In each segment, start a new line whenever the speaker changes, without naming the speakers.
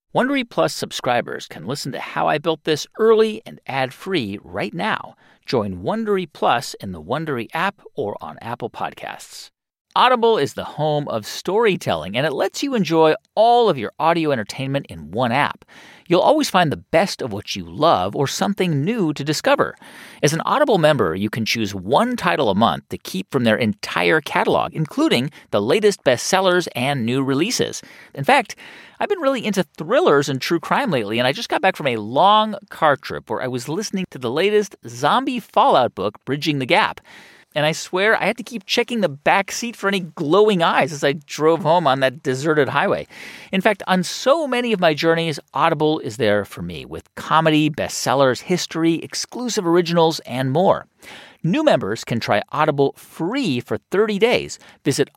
Wondery Plus subscribers can listen to How I Built This early and ad-free right now. Join Wondery Plus in the Wondery app or on Apple Podcasts. Audible is the home of storytelling, and it lets you enjoy all of your audio entertainment in one app. You'll always find the best of what you love or something new to discover. As an Audible member, you can choose one title a month to keep from their entire catalog, including the latest bestsellers and new releases. In fact, I've been really into thrillers and true crime lately, and I just got back from a long car trip where I was listening to the latest zombie Fallout book, Bridging the Gap. And I swear I had to keep checking the back seat for any glowing eyes as I drove home on that deserted highway. In fact, on so many of my journeys, Audible is there for me with comedy, bestsellers, history, exclusive originals, and more. New members can try Audible free for 30 days. Visit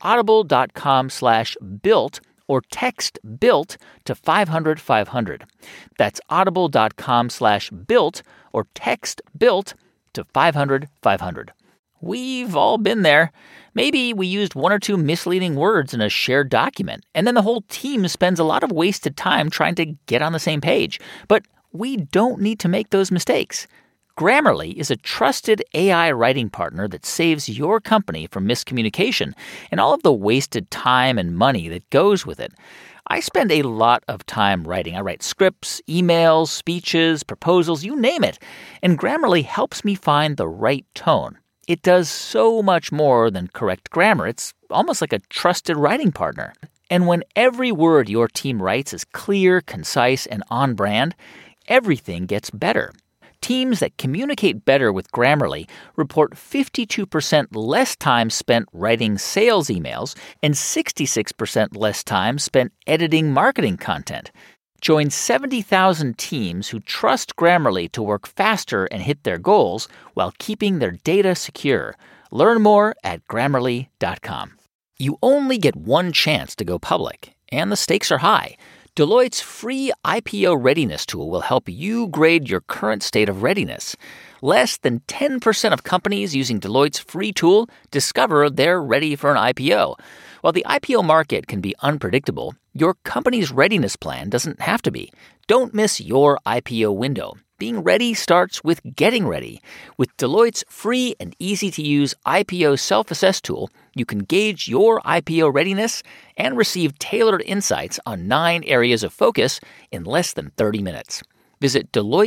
audible.com/built or text BUILT to 500-500. That's audible.com/built or text BUILT to 500-500. We've all been there. Maybe we used one or two misleading words in a shared document, and then the whole team spends a lot of wasted time trying to get on the same page. But we don't need to make those mistakes. Grammarly is a trusted AI writing partner that saves your company from miscommunication and all of the wasted time and money that goes with it. I spend a lot of time writing. I write scripts, emails, speeches, proposals, you name it. And Grammarly helps me find the right tone. It does so much more than correct grammar. It's almost like a trusted writing partner. And when every word your team writes is clear, concise, and on brand, everything gets better. Teams that communicate better with Grammarly report 52% less time spent writing sales emails and 66% less time spent editing marketing content. Join 70,000 teams who trust Grammarly to work faster and hit their goals while keeping their data secure. Learn more at Grammarly.com. You only get one chance to go public, and the stakes are high. Deloitte's free IPO readiness tool will help you grade your current state of readiness. Less than 10% of companies using Deloitte's free tool discover they're ready for an IPO. While the IPO market can be unpredictable, your company's readiness plan doesn't have to be. Don't miss your IPO window. Being ready starts with getting ready. With Deloitte's free and easy-to-use IPO self-assess tool, you can gauge your IPO readiness and receive tailored insights on 9 areas of focus in less than 30 minutes. Visit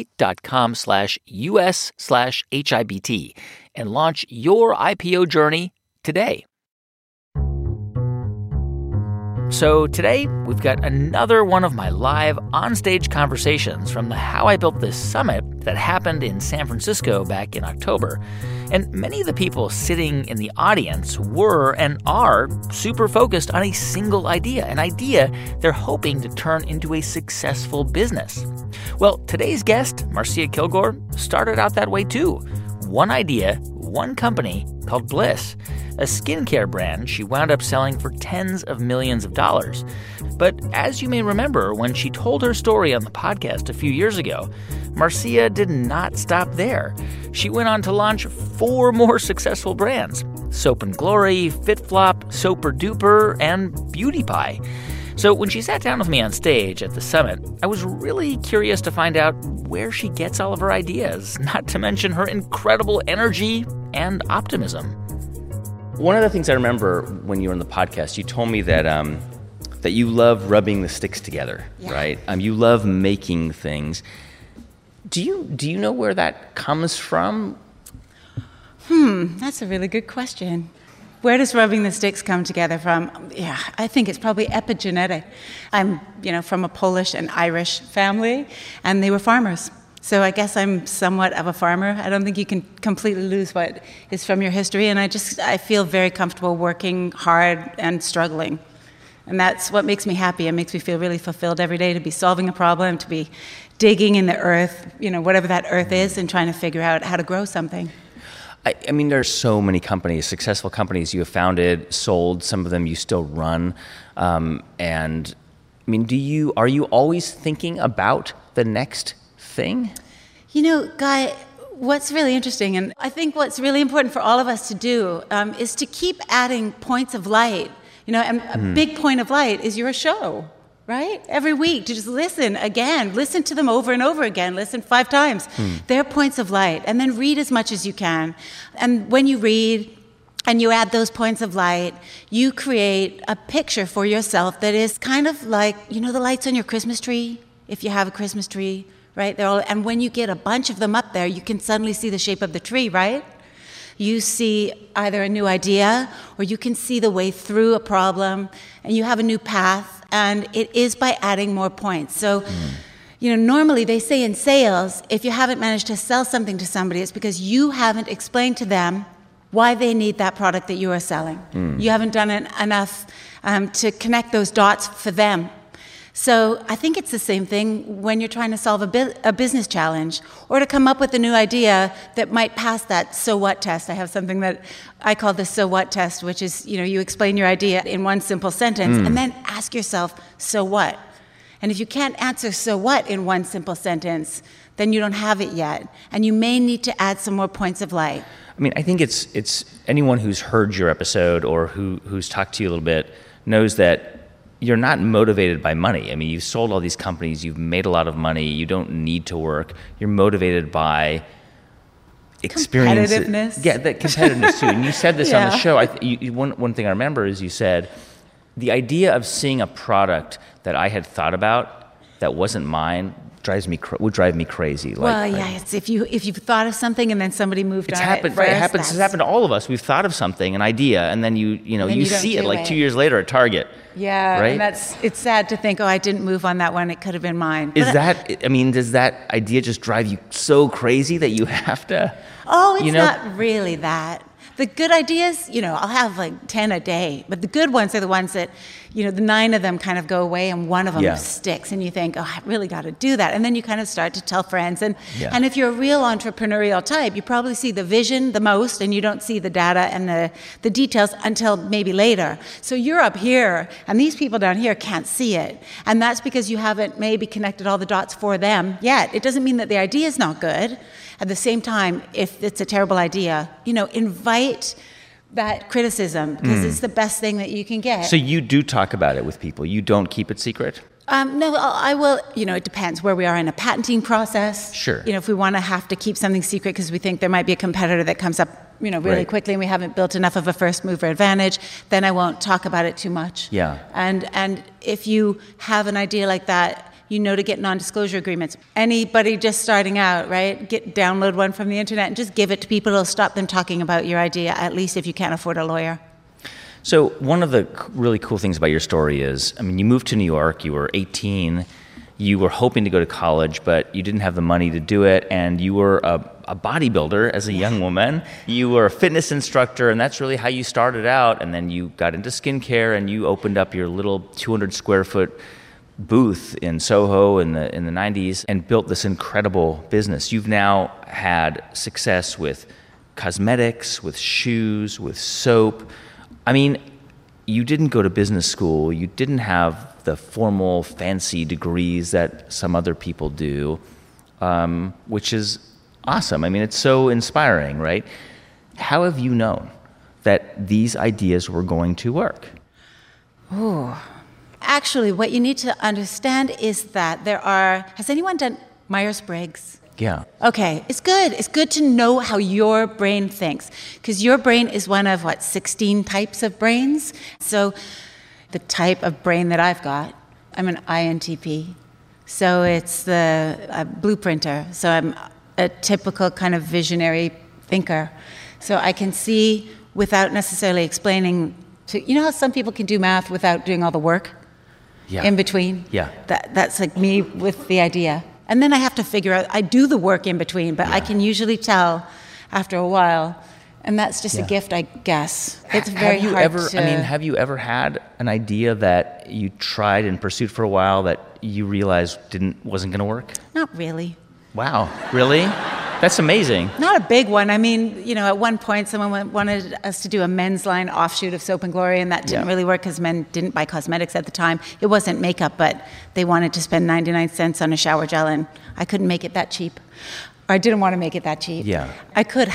Deloitte.com/US/HIBT and launch your IPO journey today. So today, we've got another one of my live onstage conversations from the How I Built This summit that happened in San Francisco back in October. And many of the people sitting in the audience were and are super focused on a single idea, an idea they're hoping to turn into a successful business. Well, today's guest, Marcia Kilgore, started out that way too. One idea, one company called Bliss, a skincare brand she wound up selling for tens of millions of dollars. But as you may remember, when she told her story on the podcast a few years ago, Marcia did not stop there. She went on to launch 4 more successful brands: Soap & Glory, FitFlop, Soper Duper, and Beauty Pie. So when she sat down with me on stage at the summit, I was really curious to find out where she gets all of her ideas, not to mention her incredible energy and optimism.
One of the things I remember when you were on the podcast, you told me that that you love rubbing the sticks together, right? You love making things. Do you know where that comes from?
That's a really good question. Where does rubbing the sticks come together from? Yeah, I think it's probably epigenetic. I'm, from a Polish and Irish family, and they were farmers. So I guess I'm somewhat of a farmer. I don't think you can completely lose what is from your history, and I feel very comfortable working hard and struggling. And that's what makes me happy. It makes me feel really fulfilled every day to be solving a problem, to be digging in the earth, whatever that earth is, and trying to figure out how to grow something.
I mean, there's so many companies, successful companies you have founded, sold. Some of them you still run. And I mean, are you always thinking about the next thing?
Guy, what's really interesting, and I think what's really important for all of us to do, is to keep adding points of light. And a big point of light is your show. right? Every week to just listen again, listen to them over and over again, listen 5 times. They're points of light. And then read as much as you can. And when you read and you add those points of light, you create a picture for yourself that is kind of like, you know, the lights on your Christmas tree, if you have a Christmas tree, right? And when you get a bunch of them up there, you can suddenly see the shape of the tree, right? You see either a new idea or you can see the way through a problem and you have a new path, and it is by adding more points. So, you know, normally they say in sales, if you haven't managed to sell something to somebody, it's because you haven't explained to them why they need that product that you are selling. You haven't done enough to connect those dots for them. So I think it's the same thing when you're trying to solve a business challenge or to come up with a new idea that might pass that so what test. I have something that I call the so what test, which is, you know, you explain your idea in one simple sentence and then ask yourself, so what? And if you can't answer so what in one simple sentence, then you don't have it yet. And you may need to add some more points of light.
I mean, I think it's anyone who's heard your episode or who's talked to you a little bit knows that you're not motivated by money. I mean, you've sold all these companies, you've made a lot of money, you don't need to work. You're motivated by experience.
Competitiveness.
Yeah, that competitiveness too. And you said this on the show. One thing I remember is you said, the idea of seeing a product that I had thought about that wasn't mine would drive me crazy.
It's if you've thought of something and then somebody moved on
happened,
it
right?
first,
It's happened to all of us. We've thought of something, an idea, and then you see it like 2 years later at Target.
Yeah,
right?
And it's sad to think, I didn't move on that one. It could have been mine.
Does that idea just drive you so crazy that you have to?
Oh, it's not really that. The good ideas, I'll have like 10 a day, but the good ones are the ones that, the 9 of them kind of go away and one of them sticks, and you think, I really got to do that. And then you kind of start to tell friends. And if you're a real entrepreneurial type, you probably see the vision the most, and you don't see the data and the details until maybe later. So you're up here, and these people down here can't see it. And that's because you haven't maybe connected all the dots for them yet. It doesn't mean that the idea is not good. At the same time, if it's a terrible idea, invite that criticism, because it's the best thing that you can get.
So you do talk about it with people. You don't keep it secret?
No, I will. It depends where we are in a patenting process.
Sure.
If we want to have to keep something secret because we think there might be a competitor that comes up, really quickly, and we haven't built enough of a first mover advantage, then I won't talk about it too much.
Yeah.
And if you have an idea like that, to get non-disclosure agreements. Anybody just starting out, right? Download one from the internet and just give it to people. It'll stop them talking about your idea, at least if you can't afford a lawyer.
So one of the really cool things about your story is, you moved to New York, you were 18, you were hoping to go to college, but you didn't have the money to do it, and you were a bodybuilder as a young woman. You were a fitness instructor, and that's really how you started out, and then you got into skincare, and you opened up your little 200 square foot booth in Soho in the 90s and built this incredible business. You've now had success with cosmetics, with shoes, with soap. You didn't go to business school. You didn't have the formal fancy degrees that some other people do, which is awesome. It's so inspiring, right? How have you known that these ideas were going to work?
Actually, what you need to understand is that has anyone done Myers-Briggs?
Yeah.
Okay, it's good. It's good to know how your brain thinks, because your brain is one of, 16 types of brains? So the type of brain that I've got, I'm an INTP. So it's the blueprinter. So I'm a typical kind of visionary thinker. So I can see without necessarily explaining how some people can do math without doing all the work?
Yeah.
In between.
Yeah.
That's like me with the idea. And then I have to figure out, I do the work in between, but I can usually tell after a while. And that's just a gift, I guess. It's very hard to...
have you ever had an idea that you tried and pursued for a while that you realized wasn't going to work?
Not really.
Wow. Really? That's amazing.
Not a big one. At one point, someone wanted us to do a men's line offshoot of Soap and Glory, and that didn't really work because men didn't buy cosmetics at the time. It wasn't makeup, but they wanted to spend 99 cents on a shower gel, and I couldn't make it that cheap. Or I didn't want to make it that cheap.
Yeah.
I could have,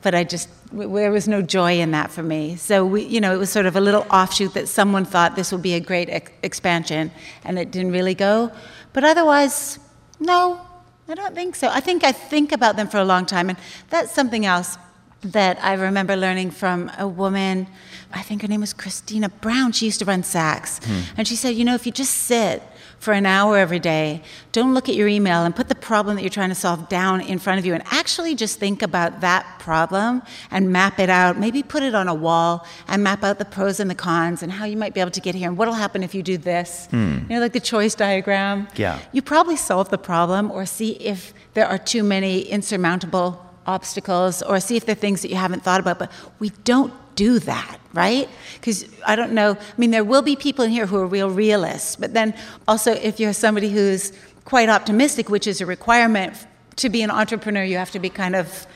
but there was no joy in that for me. So it was sort of a little offshoot that someone thought this would be a great expansion, and it didn't really go. But otherwise, no, I don't think so. I think about them for a long time, and that's something else that I remember learning from a woman. I think her name was Christina Brown. She used to run Saks. And she said, if you just sit for an hour every day, don't look at your email and put the problem that you're trying to solve down in front of you and actually just think about that problem and map it out. Maybe put it on a wall and map out the pros and the cons and how you might be able to get here and what'll happen if you do this. Like the choice diagram.
Yeah.
You probably solve the problem or see if there are too many insurmountable obstacles or see if there are things that you haven't thought about, but we don't do that, right? Because I don't know, there will be people in here who are real realists, but then also if you're somebody who's quite optimistic, which is a requirement to be an entrepreneur, you have to be kind of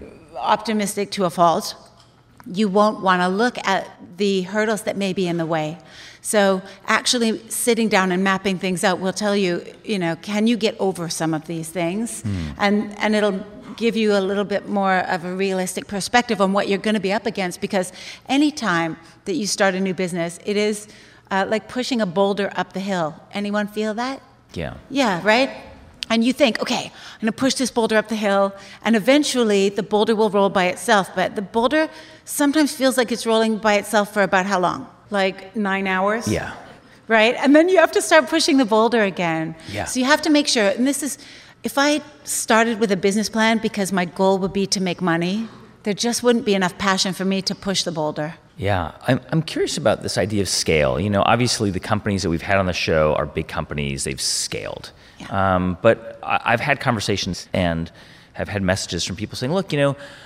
optimistic to a fault. You won't want to look at the hurdles that may be in the way. So actually sitting down and mapping things out will tell you, can you get over some of these things? And it'll give you a little bit more of a realistic perspective on what you're going to be up against, because anytime that you start a new business, it is like pushing a boulder up the hill. Anyone feel that?
Yeah.
Yeah, right? And you think, okay, I'm going to push this boulder up the hill, and eventually the boulder will roll by itself. But the boulder sometimes feels like it's rolling by itself for about how long? Like 9 hours?
Yeah.
Right? And then you have to start pushing the boulder again.
Yeah.
So you have to make sure, and this is, if I started with a business plan because my goal would be to make money, there just wouldn't be enough passion for me to push the boulder.
Yeah, I'm curious about this idea of scale. Obviously the companies that we've had on the show are big companies, they've scaled.
Yeah.
But I've had conversations and have had messages from people saying, look,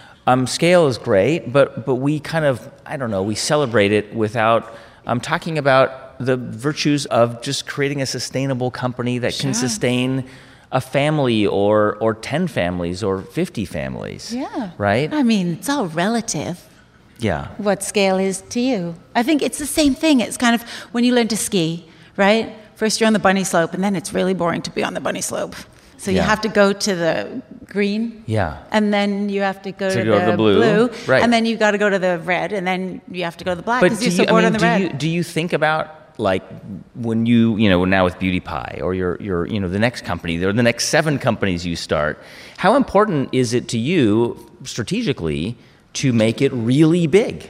scale is great, but we kind of, we celebrate it without talking about the virtues of just creating a sustainable company that can sustain a family or 10 families or 50 families.
Yeah.
Right?
It's all relative.
Yeah.
What scale is to you. I think it's the same thing. It's kind of when you learn to ski, right? First you're on the bunny slope, and then it's really boring to be on the bunny slope. So you have to go to the green.
Yeah.
And then you have to go to
the blue. Right.
And then you got to go to the red, and then you have to go to the black because you're so bored on the red.
Do you think about, like, when now with Beauty Pie or your the next company or the next 7 companies you start, how important is it to you strategically to make it really big?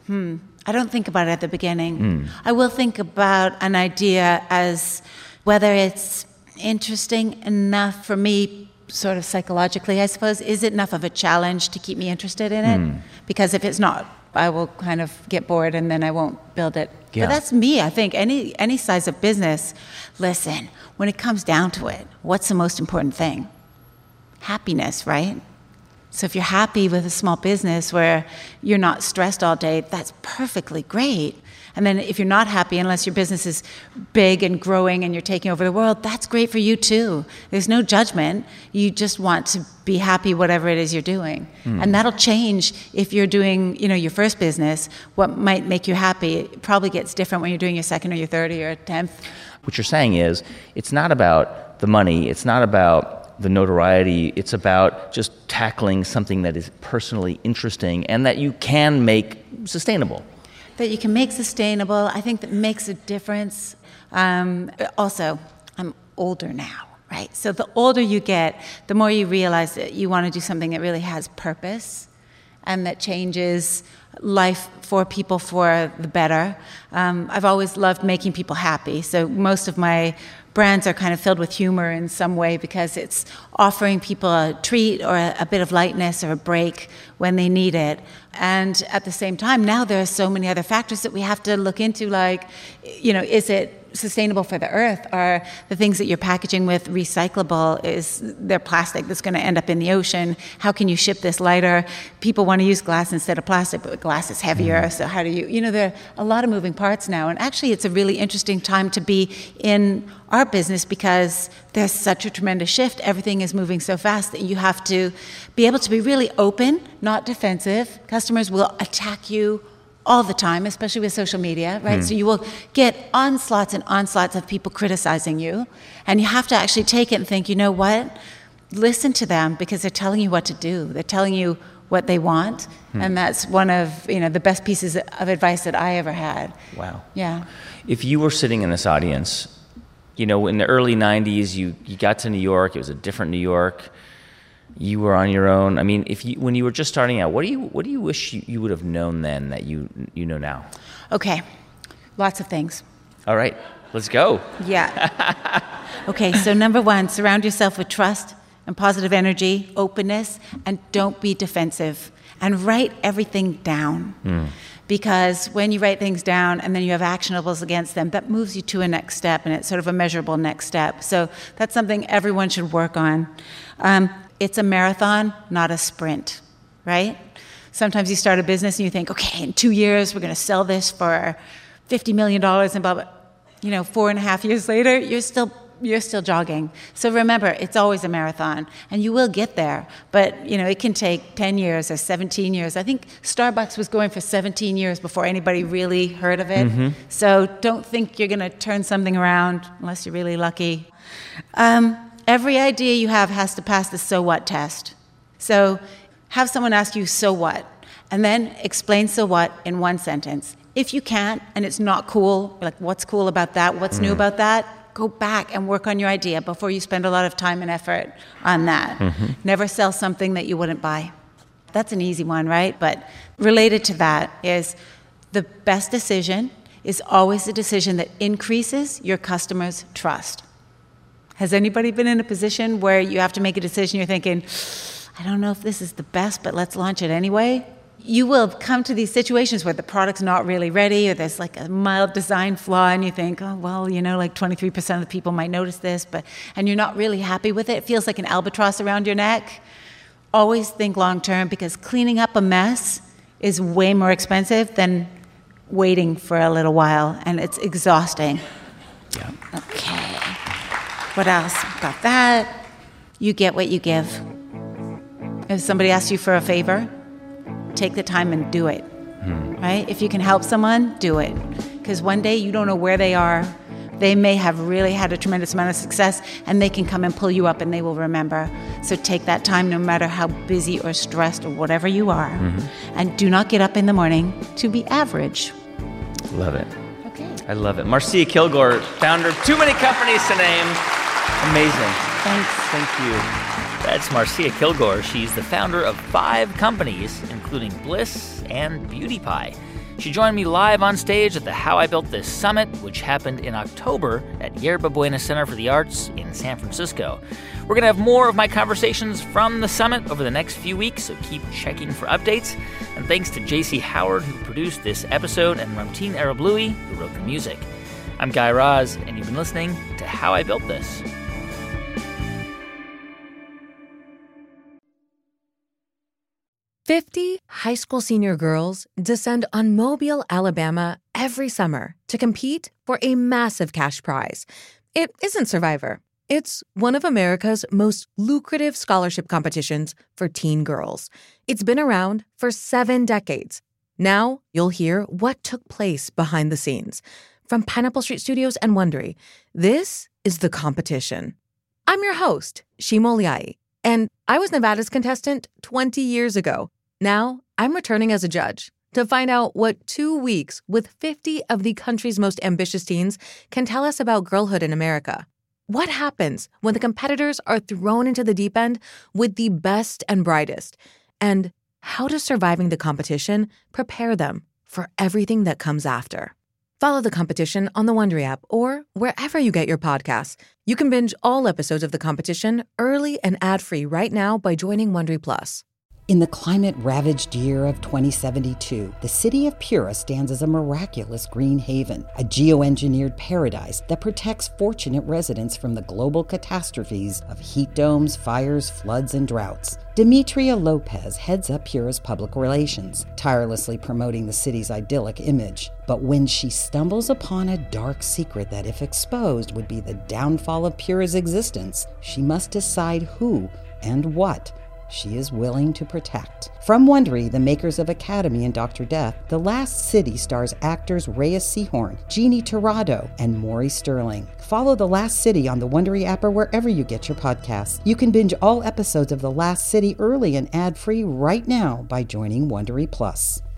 I don't think about it at the beginning. I will think about an idea as whether it's interesting enough for me, sort of psychologically, I suppose. Is it enough of a challenge to keep me interested in it? Because if it's not, I will kind of get bored and then I won't build it.
Yeah.
But that's me. I think any size of business, listen, when it comes down to it, what's the most important thing? Happiness, right? So if you're happy with a small business where you're not stressed all day, that's perfectly great. And then if you're not happy, unless your business is big and growing and you're taking over the world, that's great for you too. There's no judgment. You just want to be happy whatever it is you're doing. And that'll change if you're doing, your first business. What might make you happy, it probably gets different when you're doing your second or your third or your 10th.
What you're saying is, it's not about the money, it's not about the notoriety, it's about just tackling something that is personally interesting and that you can make sustainable.
That you can make sustainable, I think that makes a difference. Also, I'm older now, right? So the older you get, the more you realize that you want to do something that really has purpose and that changes life for people for the better. I've always loved making people happy, so most of my brands are kind of filled with humor in some way because it's offering people a treat or a bit of lightness or a break when they need it. And at the same time, now there are so many other factors that we have to look into, like, is it sustainable for the earth? Are the things that you're packaging with recyclable? Is there plastic that's going to end up in the ocean? How can you ship this lighter? People want to use glass instead of plastic, but glass is heavier, so how do you, there are a lot of moving parts now. And actually, it's a really interesting time to be in our business because there's such a tremendous shift. Everything is moving so fast that you have to be able to be really open, not defensive. Customers will attack you all the time, especially with social media, right? So you will get onslaughts and onslaughts of people criticizing you, and you have to actually take it and think, you know what? Listen to them because they're telling you what to do. They're telling you what they want. And that's one of, the best pieces of advice that I ever had.
Wow.
Yeah.
If you were sitting in this audience, in the early 90s, you got to New York, it was a different New York, you were on your own. I mean, when you were just starting out, what do you wish you would have known then that you know now?
Okay. Lots of things.
All right. Let's go.
Yeah. Okay, so number one, surround yourself with trust and positive energy, openness, and don't be defensive. And write everything down. Because when you write things down and then you have actionables against them, that moves you to a next step, and it's sort of a measurable next step. So that's something everyone should work on. It's a marathon, not a sprint, right? Sometimes you start a business and you think, okay, in 2 years, we're going to sell this for $50 million, and blah, blah. 4.5 years later, you're still jogging. So remember, it's always a marathon, and you will get there. But, it can take 10 years or 17 years. I think Starbucks was going for 17 years before anybody really heard of it. So don't think you're going to turn something around unless you're really lucky. Every idea you have has to pass the so what test. So have someone ask you, so what? And then explain so what in one sentence. If you can't, and it's not cool, like what's cool about that, what's new about that, go back and work on your idea before you spend a lot of time and effort on that. Never sell something that you wouldn't buy. That's an easy one, right? But related to that is the best decision is always the decision that increases your customers' trust. Has anybody been in a position where you have to make a decision, you're thinking, I don't know if this is the best, but let's launch it anyway? You will come to these situations where the product's not really ready, or there's like a mild design flaw, and you think, oh, well, 23% of the people might notice this, and you're not really happy with it. It feels like an albatross around your neck. Always think long term, because cleaning up a mess is way more expensive than waiting for a little while, and it's exhausting.
Yeah.
Okay. What else? Got that. You get what you give. If somebody asks you for a favor, take the time and do it, right? If you can help someone, do it. Because one day you don't know where they are. They may have really had a tremendous amount of success, and they can come and pull you up, and they will remember. So take that time, no matter how busy or stressed or whatever you are. And do not get up in the morning to be average.
Love it.
Okay.
I love it. Marcia Kilgore, founder of Too Many Companies to Name. Amazing.
Thanks.
Thank you.
That's Marcia Kilgore. She's the founder of 5 companies, including Bliss and Beauty Pie. She joined me live on stage at the How I Built This Summit, which happened in October at Yerba Buena Center for the Arts in San Francisco. We're going to have more of my conversations from the summit over the next few weeks, so keep checking for updates. And thanks to J.C. Howard, who produced this episode, and Ramtin Arablouei, who wrote the music. I'm Guy Raz, and you've been listening to How I Built This.
"50 high school senior girls descend on Mobile, Alabama every summer to compete for a massive cash prize. It isn't Survivor. It's one of America's most lucrative scholarship competitions for teen girls. It's been around for 7 decades. Now you'll hear what took place behind the scenes. From Pineapple Street Studios and Wondery, this is The Competition. I'm your host, Shima Oliai, and I was Nevada's contestant 20 years ago. Now, I'm returning as a judge to find out what 2 weeks with 50 of the country's most ambitious teens can tell us about girlhood in America. What happens when the competitors are thrown into the deep end with the best and brightest? And how does surviving the competition prepare them for everything that comes after? Follow The Competition on the Wondery app or wherever you get your podcasts. You can binge all episodes of The Competition early and ad-free right now by joining Wondery Plus.
In the climate-ravaged year of 2072, the city of Pura stands as a miraculous green haven, a geoengineered paradise that protects fortunate residents from the global catastrophes of heat domes, fires, floods, and droughts. Demetria Lopez heads up Pura's public relations, tirelessly promoting the city's idyllic image. But when she stumbles upon a dark secret that, if exposed, would be the downfall of Pura's existence, she must decide who and what she is willing to protect. From Wondery, the makers of Academy and Dr. Death, The Last City stars actors Reyes Sehorn, Jeannie Torrado, and Maury Sterling. Follow The Last City on the Wondery app or wherever you get your podcasts. You can binge all episodes of The Last City early and ad-free right now by joining Wondery Plus.